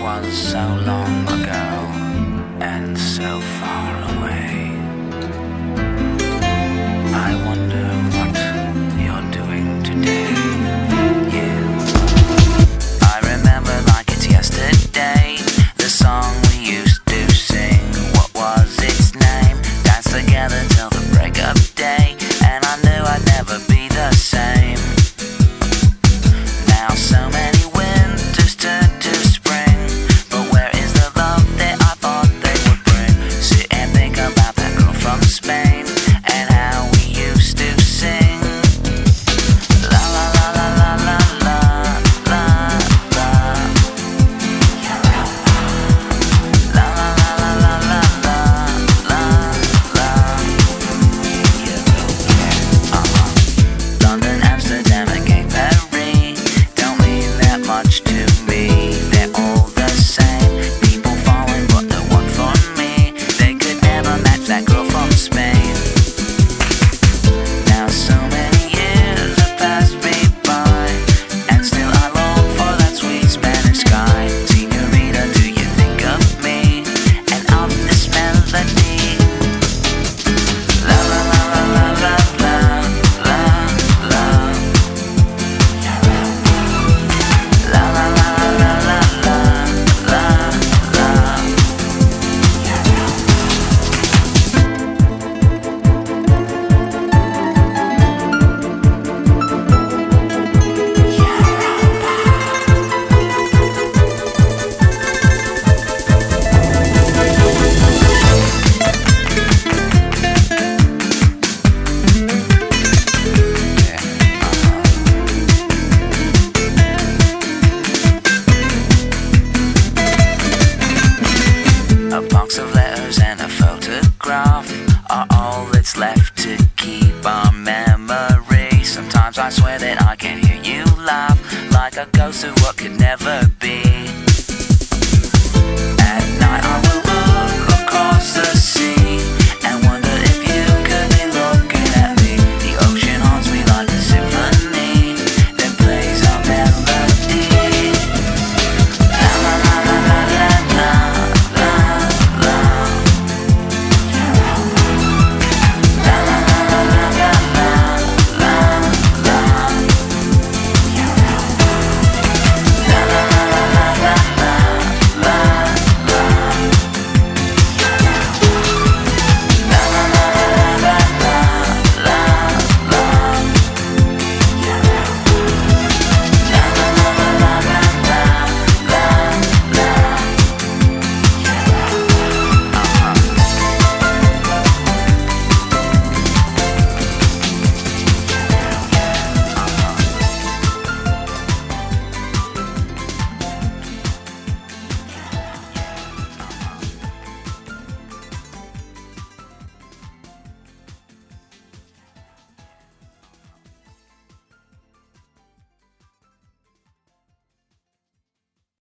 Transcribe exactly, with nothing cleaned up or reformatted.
was so long ago and so far away. I wonder what you're doing today. Yeah. I remember like it's yesterday, the song we used to sing. What was its name? Dance together till the break of day, and I knew I'd never be the same. Now so many winters turn to spring, but where is the love that I thought they would bring? Sit and think about that girl from Spain and how we used to sing. La la la la la la la la la. You're out. La la la la la la la la la. You're okay. Uh-huh. London, Amsterdam, again Paris don't mean that much to me. They're all the same. People falling, but the one for me. They could never match that girl from Spain. Now so many years have passed me by, and still I long for that sweet Spanish sky. Señorita, do you think of me and of this melody? La la la la la la la la la. You're out. La la la la la la la la. You're out. A box of letters and a photograph are all that's left to keep our memory. Sometimes I swear that I can hear you laugh, like a ghost of what could never be. At night I will look across the sea